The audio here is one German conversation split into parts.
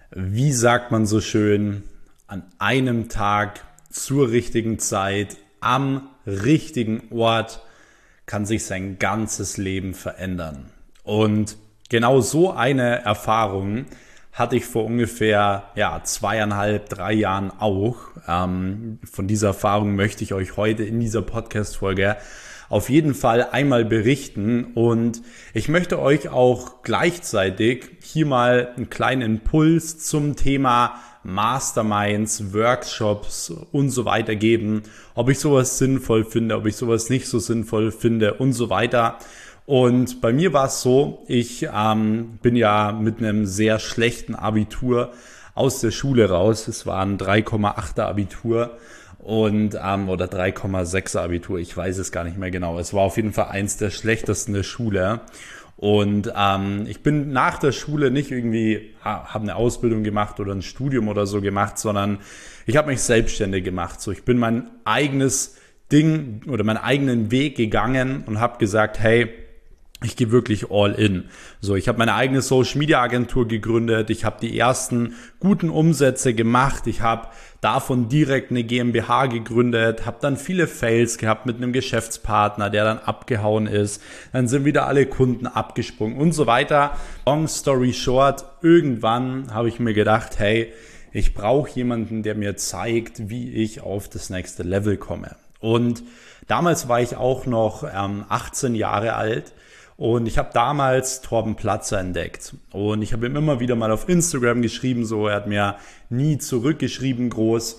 Wie sagt man so schön, an einem Tag zur richtigen Zeit, am richtigen Ort kann sich sein ganzes Leben verändern. Und genau so eine Erfahrung hatte ich vor ungefähr 2,5, 3 Jahren auch. Von dieser Erfahrung möchte ich euch heute in dieser Podcast-Folge auf jeden Fall einmal berichten, und ich möchte euch auch gleichzeitig hier mal einen kleinen Impuls zum Thema Masterminds, Workshops und so weiter geben, ob ich sowas sinnvoll finde, ob ich sowas nicht so sinnvoll finde und so weiter. Und bei mir war es so, ich bin ja mit einem sehr schlechten Abitur aus der Schule raus. Es war ein 3,8er Abitur und oder 3,6er Abitur, ich weiß es gar nicht mehr genau. Es war auf jeden Fall eins der schlechtesten der Schule. Und ich bin nach der Schule nicht irgendwie, habe eine Ausbildung gemacht oder ein Studium oder so gemacht, sondern ich habe mich selbstständig gemacht. So, ich bin mein eigenes Ding oder meinen eigenen Weg gegangen und habe gesagt, hey, ich gehe wirklich all in. So, ich habe meine eigene Social Media Agentur gegründet. Ich habe die ersten guten Umsätze gemacht. Ich habe davon direkt eine GmbH gegründet, habe dann viele Fails gehabt mit einem Geschäftspartner, der dann abgehauen ist. Dann sind wieder alle Kunden abgesprungen und so weiter. Long story short, irgendwann habe ich mir gedacht, hey, ich brauche jemanden, der mir zeigt, wie ich auf das nächste Level komme. Und damals war ich auch noch 18 Jahre alt. Und ich habe damals Torben Platzer entdeckt, und ich habe ihm immer wieder mal auf Instagram geschrieben, so, er hat mir nie zurückgeschrieben groß,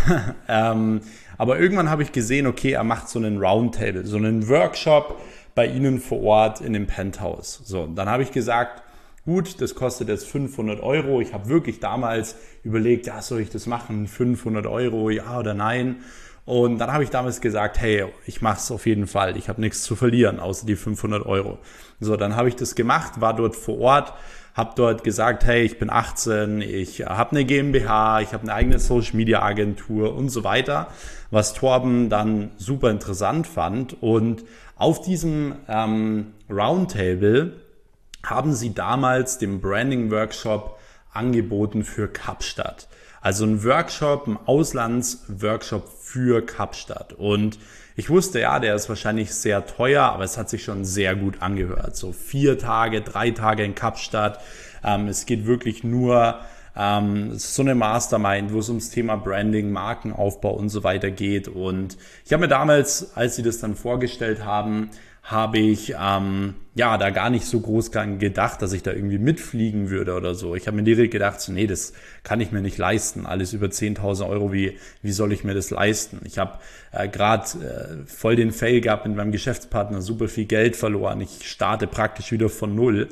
aber irgendwann habe ich gesehen, okay, er macht so einen Roundtable, so einen Workshop bei Ihnen vor Ort in dem Penthouse. So, und dann habe ich gesagt, gut, das kostet jetzt 500 Euro. Ich habe wirklich damals überlegt, ja, soll ich das machen, 500 Euro, ja oder nein? Und dann habe ich damals gesagt, hey, ich mache es auf jeden Fall. Ich habe nichts zu verlieren, außer die 500 Euro. So, dann habe ich das gemacht, war dort vor Ort, habe dort gesagt, hey, ich bin 18, ich habe eine GmbH, ich habe eine eigene Social Media Agentur und so weiter, was Torben dann super interessant fand. Und auf diesem Roundtable haben sie damals den Branding Workshop angeboten für Kapstadt. Also ein Workshop, ein Auslandsworkshop für Kapstadt. Und ich wusste, ja, der ist wahrscheinlich sehr teuer, aber es hat sich schon sehr gut angehört. So 4 Tage, 3 Tage in Kapstadt. Es geht wirklich nur, es ist so eine Mastermind, wo es ums Thema Branding, Markenaufbau und so weiter geht. Und ich habe mir damals, als sie das dann vorgestellt haben, habe ich da gar nicht so groß gedacht, dass ich da irgendwie mitfliegen würde oder so. Ich habe mir direkt gedacht, so, nee, das kann ich mir nicht leisten. Alles über 10.000 Euro, wie soll ich mir das leisten? Ich habe gerade voll den Fail gehabt mit meinem Geschäftspartner, super viel Geld verloren. Ich starte praktisch wieder von null.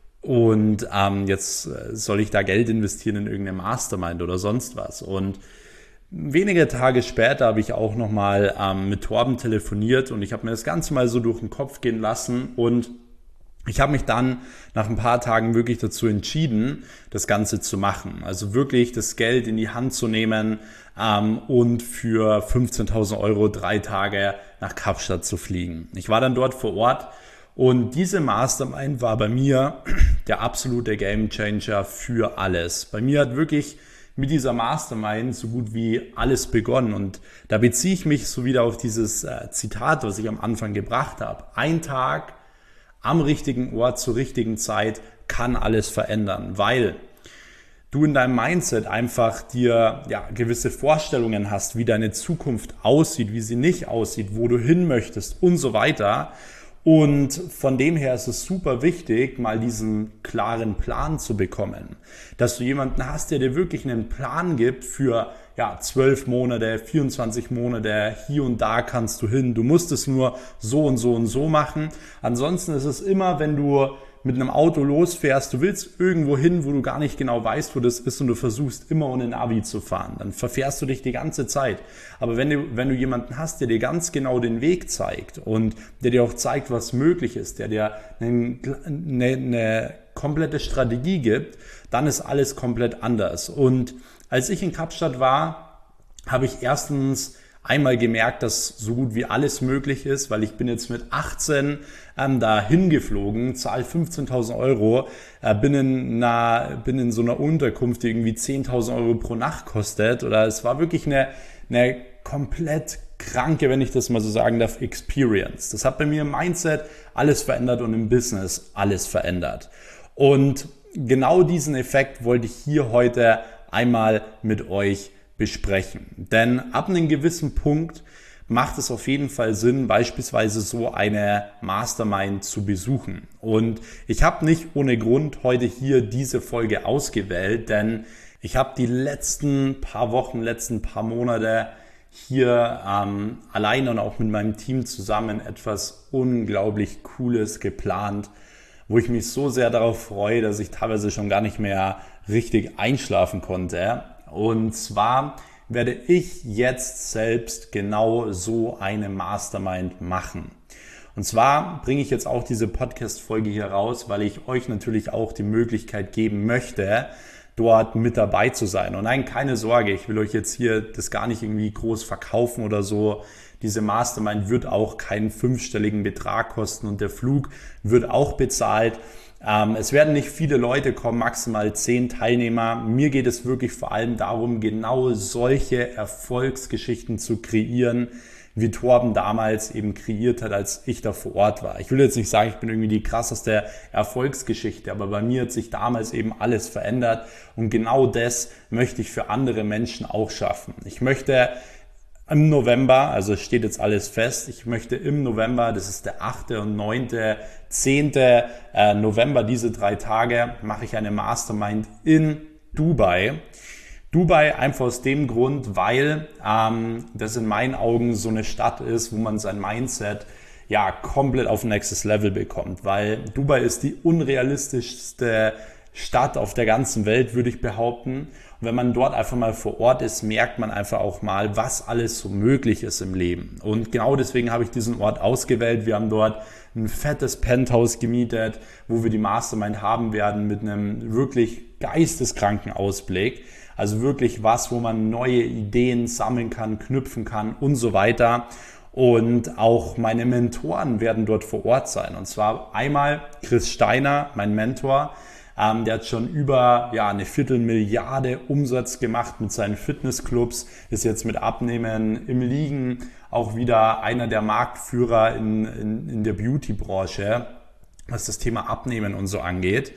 Und jetzt soll ich da Geld investieren in irgendeine Mastermind oder sonst was. Und wenige Tage später habe ich auch nochmal mit Torben telefoniert, und ich habe mir das Ganze mal so durch den Kopf gehen lassen, und ich habe mich dann nach ein paar Tagen wirklich dazu entschieden, das Ganze zu machen. Also wirklich das Geld in die Hand zu nehmen und für 15.000 Euro 3 Tage nach Kapstadt zu fliegen. Ich war dann dort vor Ort, und diese Mastermind war bei mir der absolute Gamechanger für alles. Bei mir hat wirklich mit dieser Mastermind so gut wie alles begonnen, und da beziehe ich mich so wieder auf dieses Zitat, was ich am Anfang gebracht habe. Ein Tag am richtigen Ort zur richtigen Zeit kann alles verändern, weil du in deinem Mindset einfach dir gewisse Vorstellungen hast, wie deine Zukunft aussieht, wie sie nicht aussieht, wo du hin möchtest und so weiter. Und von dem her ist es super wichtig, mal diesen klaren Plan zu bekommen. Dass du jemanden hast, der dir wirklich einen Plan gibt für 12 Monate, 24 Monate, hier und da kannst du hin. Du musst es nur so und so und so machen. Ansonsten ist es immer, wenn du mit einem Auto losfährst, du willst irgendwo hin, wo du gar nicht genau weißt, wo das ist, und du versuchst immer ohne Navi zu fahren, dann verfährst du dich die ganze Zeit. Aber wenn du jemanden hast, der dir ganz genau den Weg zeigt und der dir auch zeigt, was möglich ist, der dir eine komplette Strategie gibt, dann ist alles komplett anders. Und als ich in Kapstadt war, habe ich erstens einmal gemerkt, dass so gut wie alles möglich ist, weil ich bin jetzt mit 18 da hingeflogen, zahle 15.000 Euro, bin in so einer Unterkunft, die irgendwie 10.000 Euro pro Nacht kostet. Oder es war wirklich eine komplett kranke, wenn ich das mal so sagen darf, Experience. Das hat bei mir im Mindset alles verändert und im Business alles verändert. Und genau diesen Effekt wollte ich hier heute einmal mit euch besprechen. Denn ab einem gewissen Punkt macht es auf jeden Fall Sinn, beispielsweise so eine Mastermind zu besuchen. Und ich habe nicht ohne Grund heute hier diese Folge ausgewählt, denn ich habe die letzten paar Wochen, letzten paar Monate hier alleine und auch mit meinem Team zusammen etwas unglaublich Cooles geplant, wo ich mich so sehr darauf freue, dass ich teilweise schon gar nicht mehr richtig einschlafen konnte. Und zwar werde ich jetzt selbst genau so eine Mastermind machen. Und zwar bringe ich jetzt auch diese Podcast-Folge hier raus, weil ich euch natürlich auch die Möglichkeit geben möchte, dort mit dabei zu sein. Und nein, keine Sorge, ich will euch jetzt hier das gar nicht irgendwie groß verkaufen oder so. Diese Mastermind wird auch keinen 5-stelligen Betrag kosten und der Flug wird auch bezahlt. Es werden nicht viele Leute kommen, maximal 10 Teilnehmer. Mir geht es wirklich vor allem darum, genau solche Erfolgsgeschichten zu kreieren, wie Torben damals eben kreiert hat, als ich da vor Ort war. Ich will jetzt nicht sagen, ich bin irgendwie die krasseste Erfolgsgeschichte, aber bei mir hat sich damals eben alles verändert und genau das möchte ich für andere Menschen auch schaffen. Ich möchte im November, also es steht jetzt alles fest, ich möchte im November, das ist der 8. und 9., 10. November, diese 3 Tage, mache ich eine Mastermind in Dubai. Dubai einfach aus dem Grund, weil das in meinen Augen so eine Stadt ist, wo man sein Mindset ja komplett auf ein nächstes Level bekommt, weil Dubai ist die unrealistischste Stadt auf der ganzen Welt, würde ich behaupten. Und wenn man dort einfach mal vor Ort ist, merkt man einfach auch mal, was alles so möglich ist im Leben. Und genau deswegen habe ich diesen Ort ausgewählt. Wir haben dort ein fettes Penthouse gemietet, wo wir die Mastermind haben werden mit einem wirklich geisteskranken Ausblick. Also wirklich was, wo man neue Ideen sammeln kann, knüpfen kann und so weiter. Und auch meine Mentoren werden dort vor Ort sein. Und zwar einmal Chris Steiner, mein Mentor. Der hat schon über eine Viertelmilliarde Umsatz gemacht mit seinen Fitnessclubs, ist jetzt mit Abnehmen im Liegen auch wieder einer der Marktführer in der Beauty-Branche, was das Thema Abnehmen und so angeht.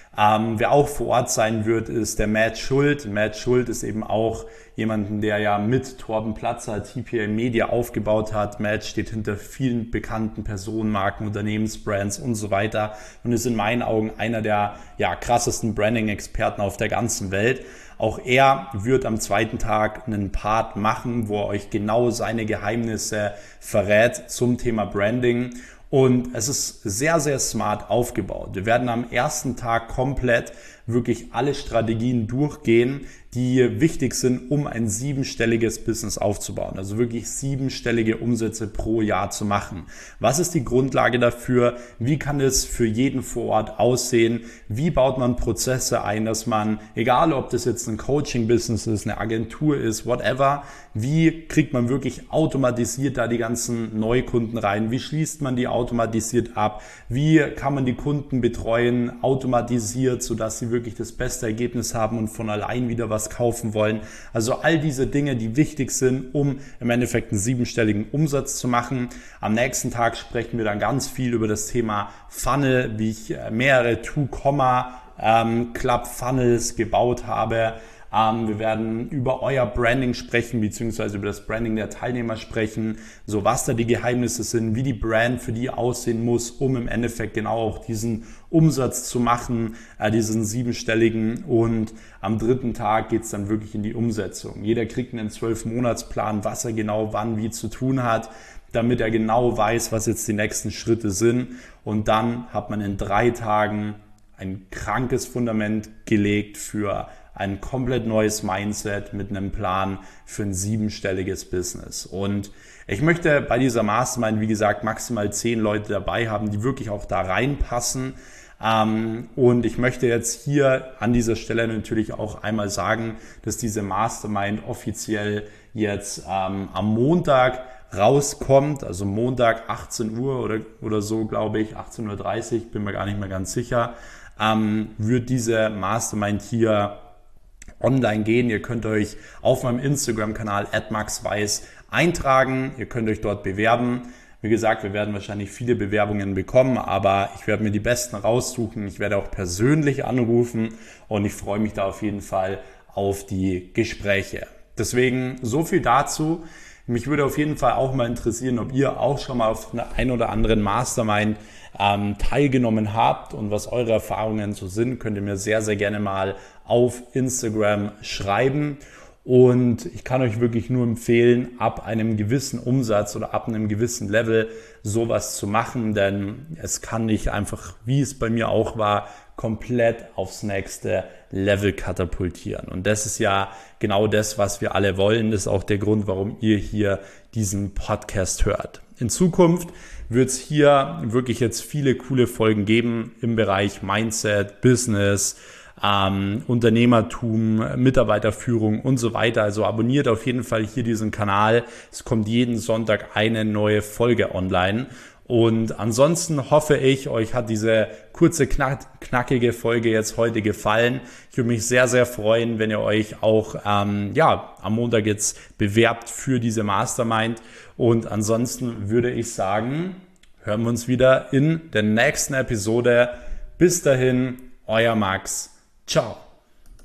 Wer auch vor Ort sein wird, ist der Matt Schuld. Matt Schuld ist eben auch jemanden, der ja mit Torben Platzer TPA Media aufgebaut hat. Matt steht hinter vielen bekannten Personenmarken, Unternehmensbrands und so weiter und ist in meinen Augen einer der krassesten Branding-Experten auf der ganzen Welt. Auch er wird am 2. Tag einen Part machen, wo er euch genau seine Geheimnisse verrät zum Thema Branding. Und es ist sehr, sehr smart aufgebaut. Wir werden am ersten Tag komplett wirklich alle Strategien durchgehen, die wichtig sind, um ein 7-stelliges Business aufzubauen. Also wirklich 7-stellige Umsätze pro Jahr zu machen. Was ist die Grundlage dafür? Wie kann es für jeden vor Ort aussehen? Wie baut man Prozesse ein, dass man, egal ob das jetzt ein Coaching-Business ist, eine Agentur ist, whatever, wie kriegt man wirklich automatisiert da die ganzen Neukunden rein? Wie schließt man die automatisiert ab? Wie kann man die Kunden betreuen, automatisiert, sodass sie wirklich das beste Ergebnis haben und von allein wieder was kaufen wollen? Also all diese Dinge, die wichtig sind, um im Endeffekt einen 7-stelligen Umsatz zu machen. Am nächsten Tag sprechen wir dann ganz viel über das Thema Funnel, wie ich mehrere Club Funnels gebaut habe. Wir werden über euer Branding sprechen, beziehungsweise über das Branding der Teilnehmer sprechen, so was da die Geheimnisse sind, wie die Brand für die aussehen muss, um im Endeffekt genau auch diesen Umsatz zu machen, diesen 7-stelligen. Und am 3. Tag geht's dann wirklich in die Umsetzung. Jeder kriegt einen 12-Monats-Plan, was er genau wann wie zu tun hat, damit er genau weiß, was jetzt die nächsten Schritte sind. Und dann hat man in 3 Tagen ein krankes Fundament gelegt für ein komplett neues Mindset mit einem Plan für ein 7-stelliges Business. Und ich möchte bei dieser Mastermind, wie gesagt, maximal 10 Leute dabei haben, die wirklich auch da reinpassen. Und ich möchte jetzt hier an dieser Stelle natürlich auch einmal sagen, dass diese Mastermind offiziell jetzt am Montag rauskommt, also Montag 18 Uhr oder so, glaube ich, 18:30 Uhr, bin mir gar nicht mehr ganz sicher, wird diese Mastermind hier online gehen. Ihr könnt euch auf meinem Instagram-Kanal @maxweiss eintragen, ihr könnt euch dort bewerben. Wie gesagt, wir werden wahrscheinlich viele Bewerbungen bekommen, aber ich werde mir die besten raussuchen. Ich werde auch persönlich anrufen und ich freue mich da auf jeden Fall auf die Gespräche. Deswegen so viel dazu. Mich würde auf jeden Fall auch mal interessieren, ob ihr auch schon mal auf einer ein oder anderen Mastermind teilgenommen habt und was eure Erfahrungen so sind, könnt ihr mir sehr, sehr gerne mal auf Instagram schreiben. Und ich kann euch wirklich nur empfehlen, ab einem gewissen Umsatz oder ab einem gewissen Level sowas zu machen, denn es kann nicht einfach, wie es bei mir auch war, komplett aufs nächste Level katapultieren. Und das ist ja genau das, was wir alle wollen. Das ist auch der Grund, warum ihr hier diesen Podcast hört. In Zukunft wird es hier wirklich jetzt viele coole Folgen geben im Bereich Mindset, Business, Unternehmertum, Mitarbeiterführung und so weiter. Also abonniert auf jeden Fall hier diesen Kanal. Es kommt jeden Sonntag eine neue Folge online. Und ansonsten hoffe ich, euch hat diese kurze, knackige Folge jetzt heute gefallen. Ich würde mich sehr, sehr freuen, wenn ihr euch auch am Montag jetzt bewerbt für diese Mastermind. Und ansonsten würde ich sagen, hören wir uns wieder in der nächsten Episode. Bis dahin, euer Max. Ciao.